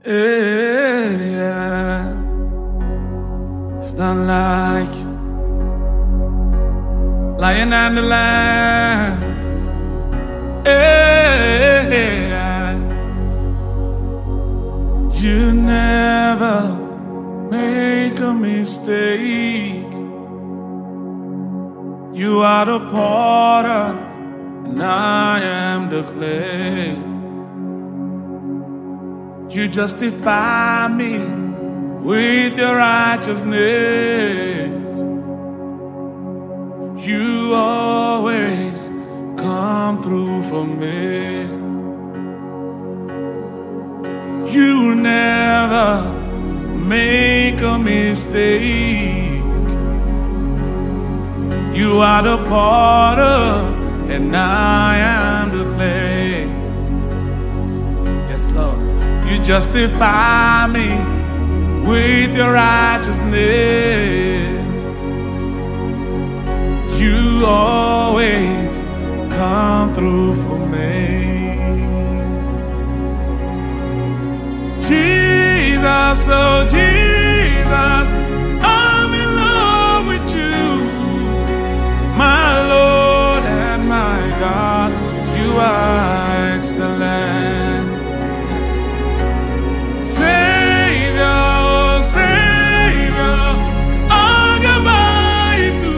Yeah, it's not like Lion and the Lamb. Yeah, you never make a mistake. You are the potter, and I am the clay. You justify me with your righteousness. You always come through for me. You never make a mistake. You are the potter, and I am the clay. Yes, Lord. You justify me with your righteousness. You always come through for me. Jesus, oh Jesus, I'm in love with you. My Lord and my God, you are excellent. Savior, oh Savior, I'll get by you.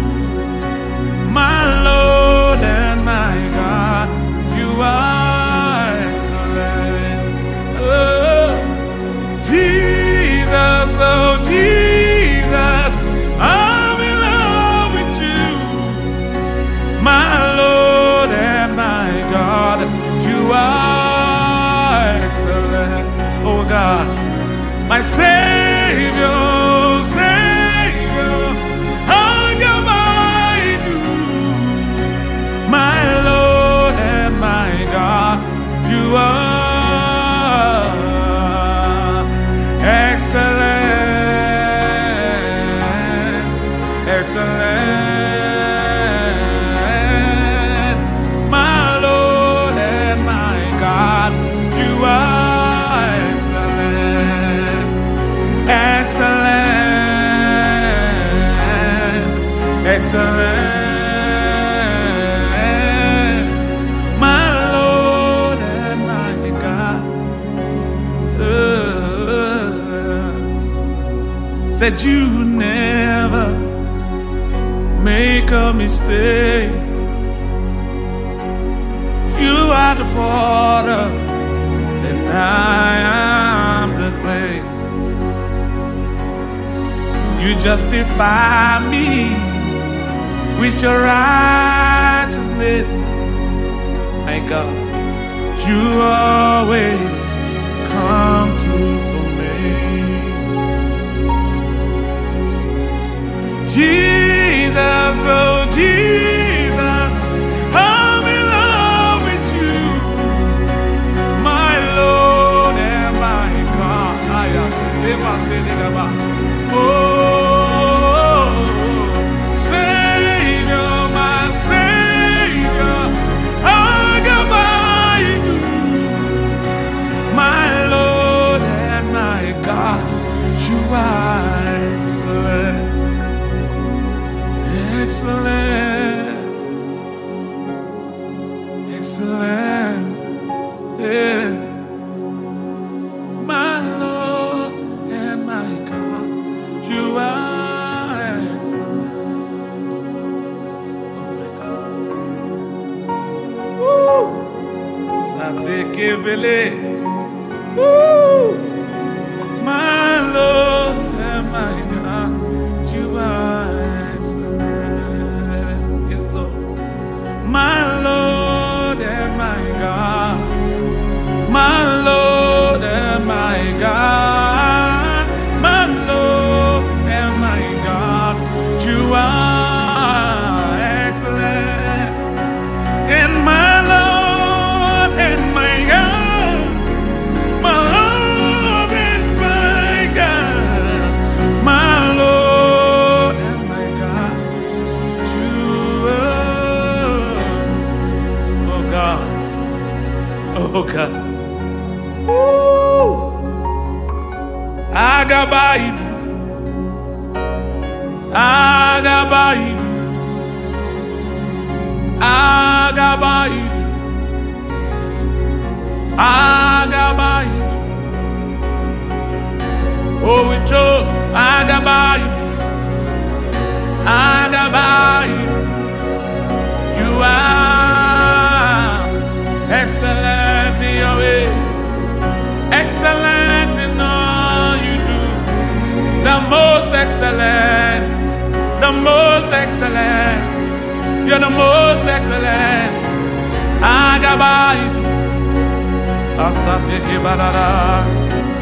My Lord and my God, you are excellent. Oh, Jesus, oh Jesus, I'm in love with you. My Lord and my God, you are excellent. Oh God, my Savior, Savior, I'll go by you. My Lord and my God, you are excellent, excellent. My Lord and my God, you are excellent, excellent, my Lord and my God. Said you never make a mistake. You are the potter, and I am the clay. You justify me with your righteousness. My God, you always come through for me. Jesus, oh Jesus, I'm in love with you. My Lord and my God. Oh, Savior, my Savior, I'll go by you. Agabaidu, Agabaidu, Agabaidu, Agabaidu. Oh, we chose Agabaidu, Agabaidu. You are excellent in your ways, excellent in all you do. The most excellent, the most excellent. You're the most excellent. Agabaidu, Asateke Badada.